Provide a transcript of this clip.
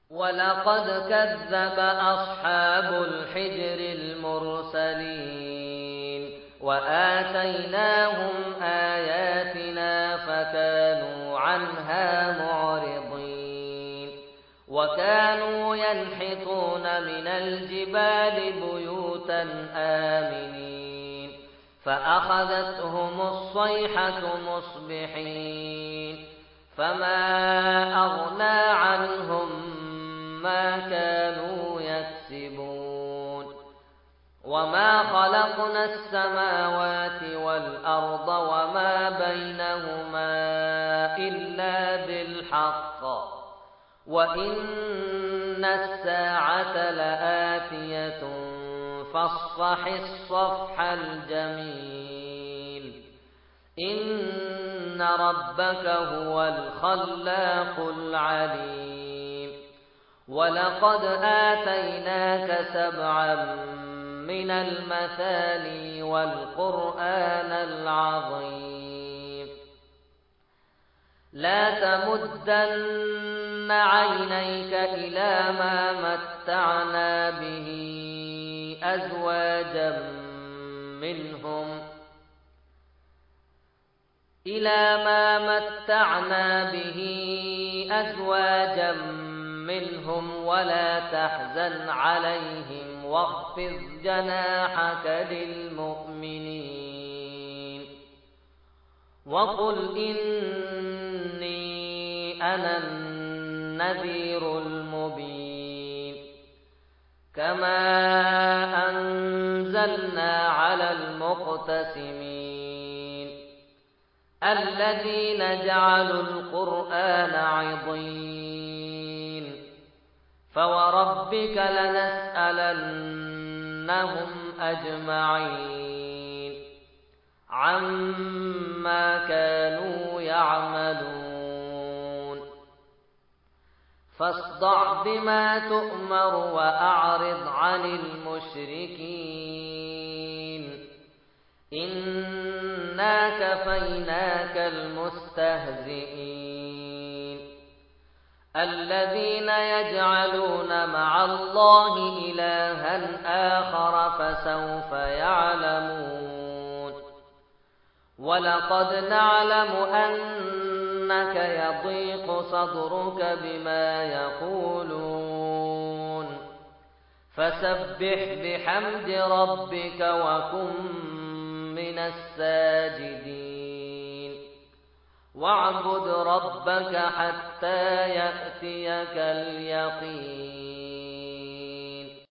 ولقد كذب أصحاب الحجر المرسلين وآتيناهم آياتنا فكانوا عنها معرضين وكانوا ينحتون من الجبال بيوتا آمنين فأخذتهم الصيحة مصبحين فما أغنى عنهم ما كانوا يكسبون وما خلقنا السماوات والأرض وما بينهما إلا بالحق وإن الساعة لآتية فاصفح الصفح الجميل إن ربك هو الخلاق العليم ولقد آتيناك 7 من المثاني والقرآن العظيم لا تمدن عينيك إلى ما متعنا به أزواجا منهم ولا تحزن عليهم واخفض جناحك للمؤمنين وقل إني أنا النذير المبين كما أنزلنا على المقتسمين الذين جعلوا القرآن عضين فوربك لنسألنهم أجمعين عما كانوا يعملون فاصدع بما تؤمر وأعرض عن المشركين إنا كفيناك المستهزئين الذين يجعلون مع الله إلها آخر فسوف يعلمون ولقد نعلم أنك يضيق صدرك بما يقولون فسبح بحمد ربك وكن من الساجدين واعبد ربك حتى يأتيك اليقين